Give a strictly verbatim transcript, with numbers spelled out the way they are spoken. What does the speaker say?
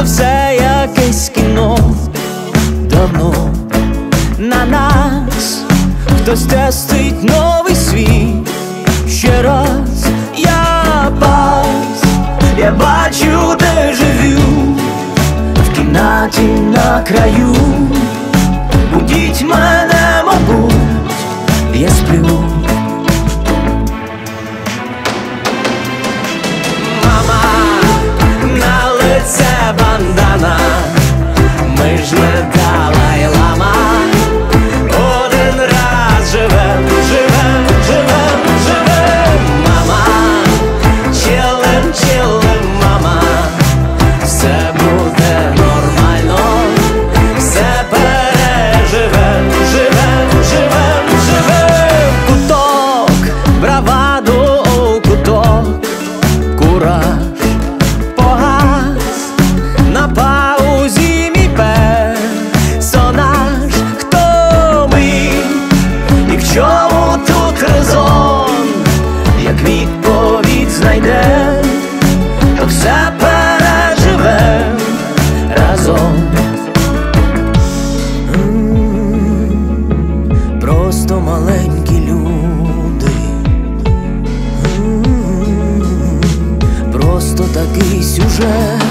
все якесь кіно. Давно на нас хтось тестить новий світ. Ще раз я пас, я бачу дежавю в кімнаті на краю. Будіть мене, мабуть, я сплю. Мама, на лице бандана, ми ж не Далай-Лама. Один раз живем, живем, живем, живем. Мама, чилим, чилим, мама, все буде нормально, все переживем, живем, живем, живем. Куток, браваду, куток, кураж погас, на паузі мій персонаж. Хто ми і в чому тут резон? Як відповідь знайдем, то все переживем разом. М, Просто маленькі люди, М, просто такий сюжет.